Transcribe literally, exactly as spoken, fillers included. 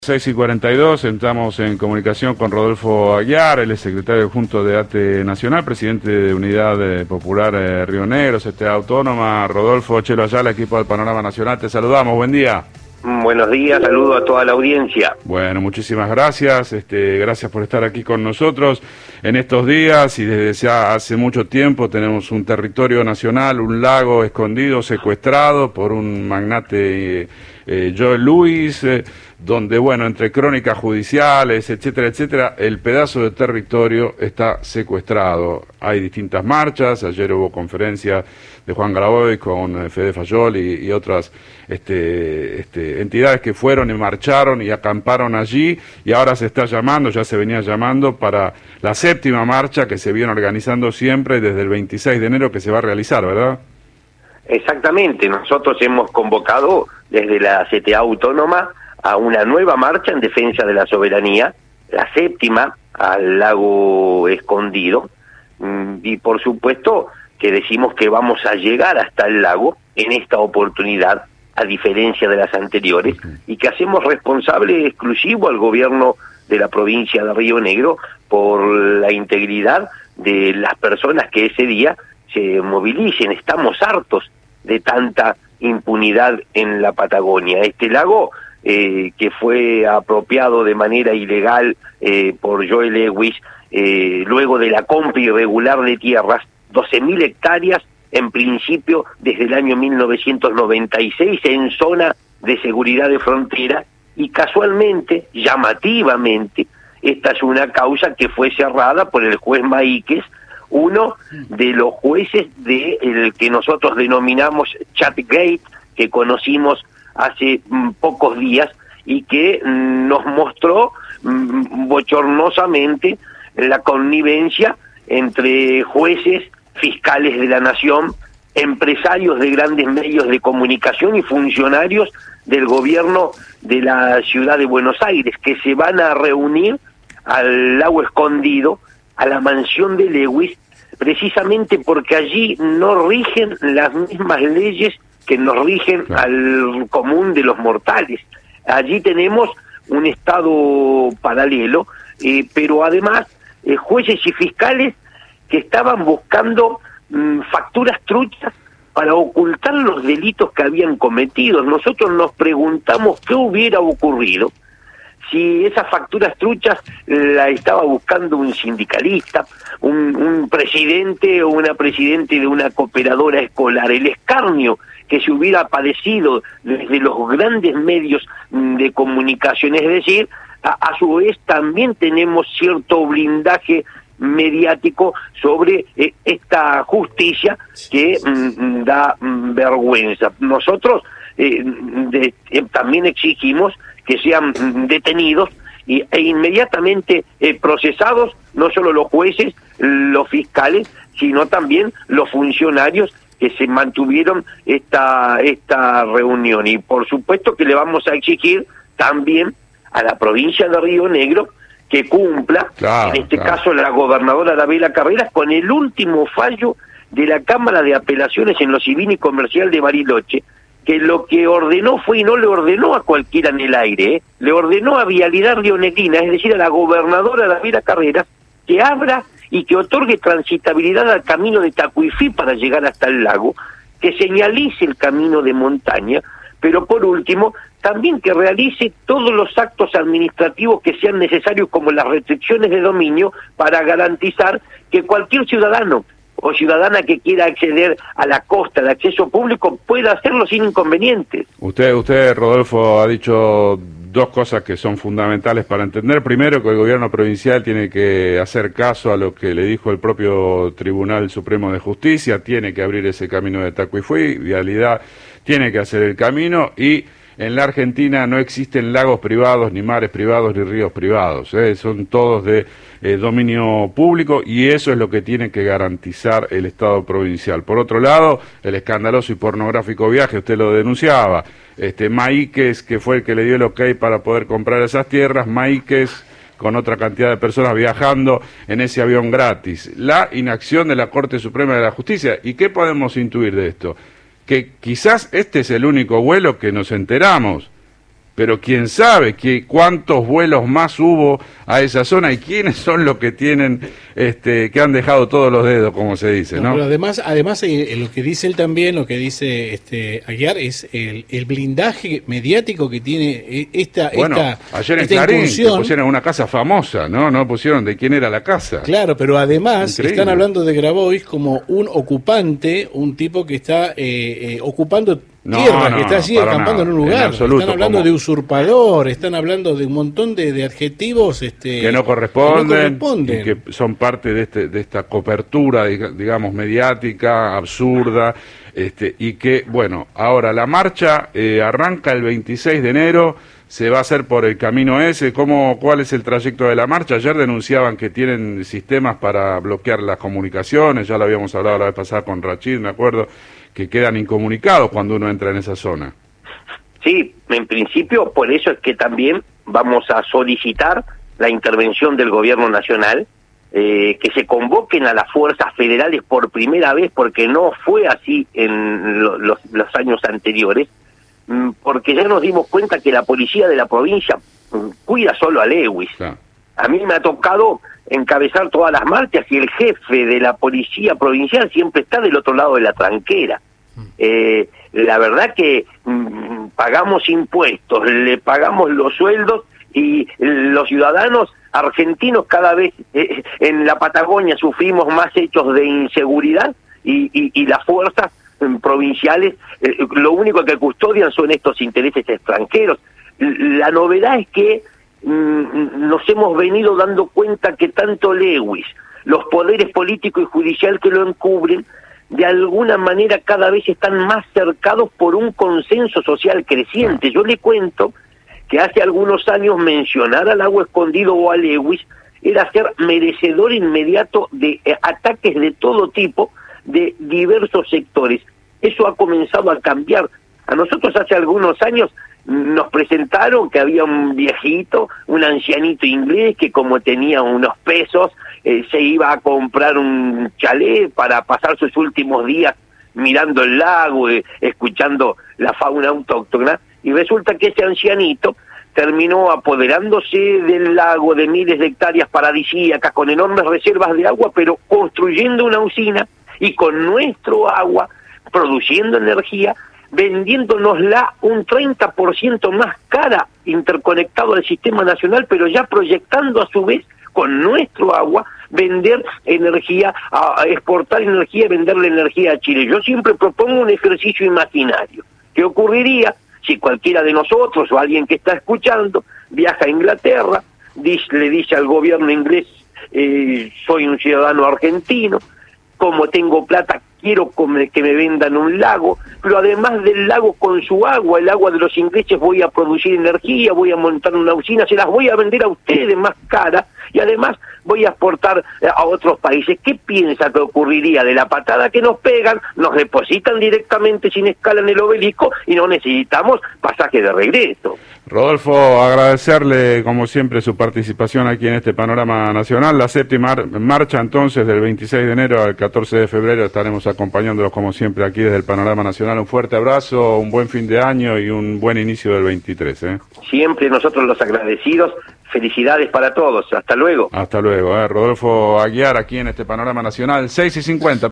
seis y cuarenta y dos, entramos en comunicación con Rodolfo Aguiar, él es secretario adjunto de ATE Nacional, presidente de Unidad eh, Popular eh, Río Negro, C T A Autónoma. Rodolfo, Chelo Ayala, equipo del Panorama Nacional, te saludamos, buen día. Buenos días, saludo a toda la audiencia. Bueno, muchísimas gracias, este, gracias por estar aquí con nosotros en estos días y desde ya hace mucho tiempo tenemos un territorio nacional, un lago escondido, secuestrado por un magnate, eh, eh, Joel Lewis, eh, donde, bueno, entre crónicas judiciales, etcétera, etcétera, el pedazo de territorio está secuestrado. Hay distintas marchas, ayer hubo conferencia de Juan Grabois con Fede Fayol y, y otras este, este, entidades que fueron y marcharon y acamparon allí, y ahora se está llamando, ya se venía llamando para la séptima marcha que se viene organizando siempre desde el veintiséis de enero, que se va a realizar, ¿verdad? Exactamente, nosotros hemos convocado desde la C T A Autónoma a una nueva marcha en defensa de la soberanía, la séptima al lago escondido, y por supuesto que decimos que vamos a llegar hasta el lago en esta oportunidad, a diferencia de las anteriores, y que hacemos responsable exclusivo al gobierno de la provincia de Río Negro por la integridad de las personas que ese día se movilicen. Estamos hartos de tanta impunidad en la Patagonia. Este lago Eh, que fue apropiado de manera ilegal eh, por Joel Lewis, eh, luego de la compra irregular de tierras, doce mil hectáreas en principio desde el año mil novecientos noventa y seis en zona de seguridad de frontera, y casualmente, llamativamente, esta es una causa que fue cerrada por el juez Maíquez, uno de los jueces de el que nosotros denominamos Chatgate, que conocimos hace mm, pocos días y que mm, nos mostró mm, bochornosamente la connivencia entre jueces, fiscales de la nación, empresarios de grandes medios de comunicación y funcionarios del gobierno de la ciudad de Buenos Aires, que se van a reunir al lago escondido, a la mansión de Lewis, precisamente porque allí no rigen las mismas leyes que nos rigen claro. al común de los mortales. Allí tenemos un estado paralelo, eh, pero además eh, jueces y fiscales que estaban buscando mmm, facturas truchas para ocultar los delitos que habían cometido. Nosotros nos preguntamos qué hubiera ocurrido si esas facturas truchas la estaba buscando un sindicalista, un, un presidente o una presidente de una cooperadora escolar. El escarnio que se hubiera padecido desde los grandes medios de comunicación, es decir, a, a su vez también tenemos cierto blindaje mediático sobre eh, esta justicia que mm, da mm, vergüenza. Nosotros eh, de, eh, también exigimos que sean mm, detenidos y, e inmediatamente eh, procesados no solo los jueces, los fiscales, sino también los funcionarios que se mantuvieron esta esta reunión. Y por supuesto que le vamos a exigir también a la provincia de Río Negro que cumpla, claro, en este claro. caso la gobernadora Arabela Carreras, con el último fallo de la Cámara de Apelaciones en lo Civil y Comercial de Bariloche, que lo que ordenó fue, y no le ordenó a cualquiera en el aire, ¿eh? le ordenó a Vialidad Rionegrina, es decir, a la gobernadora Arabela Carreras, que abra y que otorgue transitabilidad al camino de Tacuifí para llegar hasta el lago, que señalice el camino de montaña, pero por último, también que realice todos los actos administrativos que sean necesarios, como las restricciones de dominio, para garantizar que cualquier ciudadano o ciudadana que quiera acceder a la costa de acceso público pueda hacerlo sin inconvenientes. Usted, usted, Rodolfo, ha dicho dos cosas que son fundamentales para entender. Primero, que el gobierno provincial tiene que hacer caso a lo que le dijo el propio Tribunal Supremo de Justicia, tiene que abrir ese camino de Tacuifí, Vialidad tiene que hacer el camino, y en la Argentina no existen lagos privados, ni mares privados, ni ríos privados, ¿eh? son todos de eh, dominio público, y eso es lo que tiene que garantizar el Estado provincial. Por otro lado, el escandaloso y pornográfico viaje, usted lo denunciaba, este Maíquez, que fue el que le dio el ok para poder comprar esas tierras, Maíquez con otra cantidad de personas viajando en ese avión gratis. La inacción de la Corte Suprema de la Justicia. ¿Y qué podemos intuir de esto? Que quizás este es el único vuelo que nos enteramos pero quién sabe que, cuántos vuelos más hubo a esa zona y quiénes son los que tienen, este, que han dejado todos los dedos, como se dice, ¿no? No, pero además, además eh, lo que dice él también, lo que dice este Aguiar, es el, el blindaje mediático que tiene esta, bueno, esta, ayer en esta Clarín incursión. pusieron una casa famosa, ¿no? No pusieron de quién era la casa. Claro, pero además Increíble. Están hablando de Grabois como un ocupante, un tipo que está eh, eh, ocupando No, tierra, no, que está así no, para acampando nada, en un lugar. en absoluto, Están hablando como... de usurpador, están hablando de un montón de, de adjetivos este, que no corresponden, que no corresponden. y que son parte de este de esta cobertura, digamos, mediática, absurda, este y que, bueno, ahora la marcha eh, arranca el veintiséis de enero, se va a hacer por el camino ese. ¿Cómo, cuál es el trayecto de la marcha? Ayer denunciaban que tienen sistemas para bloquear las comunicaciones, ya lo habíamos hablado la vez pasada con Rachid, me acuerdo, que quedan incomunicados cuando uno entra en esa zona. Sí, en principio por eso es que también vamos a solicitar la intervención del gobierno nacional, eh, que se convoquen a las fuerzas federales por primera vez, porque no fue así en lo, los, los años anteriores, porque ya nos dimos cuenta que la policía de la provincia cuida solo a Lewis. Claro. A mí me ha tocado encabezar todas las marchas y el jefe de la policía provincial siempre está del otro lado de la tranquera. Eh, la verdad que mm, pagamos impuestos, le pagamos los sueldos y los ciudadanos argentinos cada vez eh, en la Patagonia sufrimos más hechos de inseguridad y, y, y las fuerzas provinciales eh, lo único que custodian son estos intereses extranjeros. La novedad es que mm, nos hemos venido dando cuenta que tanto Lewis, los poderes políticos y judicial que lo encubren, de alguna manera cada vez están más cercados por un consenso social creciente. Yo le cuento que hace algunos años mencionar al Lago Escondido o a Lewis era ser merecedor inmediato de eh, ataques de todo tipo, de diversos sectores. Eso ha comenzado a cambiar. A nosotros hace algunos años nos presentaron que había un viejito, un ancianito inglés que como tenía unos pesos, eh, se iba a comprar un chalet para pasar sus últimos días mirando el lago, eh, escuchando la fauna autóctona, y resulta que ese ancianito terminó apoderándose del lago, de miles de hectáreas paradisíacas, con enormes reservas de agua, pero construyendo una usina y con nuestro agua produciendo energía, vendiéndonosla un treinta por ciento más cara, interconectado al sistema nacional, pero ya proyectando a su vez con nuestro agua vender energía, a, a exportar energía y venderle energía a Chile. Yo siempre propongo un ejercicio imaginario. ¿Qué ocurriría si cualquiera de nosotros o alguien que está escuchando viaja a Inglaterra, dice, le dice al gobierno inglés, eh, soy un ciudadano argentino, como tengo plata, quiero que me vendan un lago, pero además del lago con su agua, el agua de los ingleses, voy a producir energía, voy a montar una usina, se las voy a vender a ustedes más cara y además voy a exportar a otros países. ¿Qué piensa que ocurriría? De la patada que nos pegan, nos depositan directamente sin escala en el Obelisco y no necesitamos pasaje de regreso. Rodolfo, agradecerle como siempre su participación aquí en este Panorama Nacional. La séptima marcha entonces del veintiséis de enero al catorce de febrero estaremos acompañándolos como siempre aquí desde el Panorama Nacional. Un fuerte abrazo, un buen fin de año y un buen inicio del veintitrés. ¿eh? Siempre nosotros los agradecidos. Felicidades para todos. Hasta luego. Hasta luego. ¿eh? Rodolfo Aguiar aquí en este Panorama Nacional, seis y cincuenta.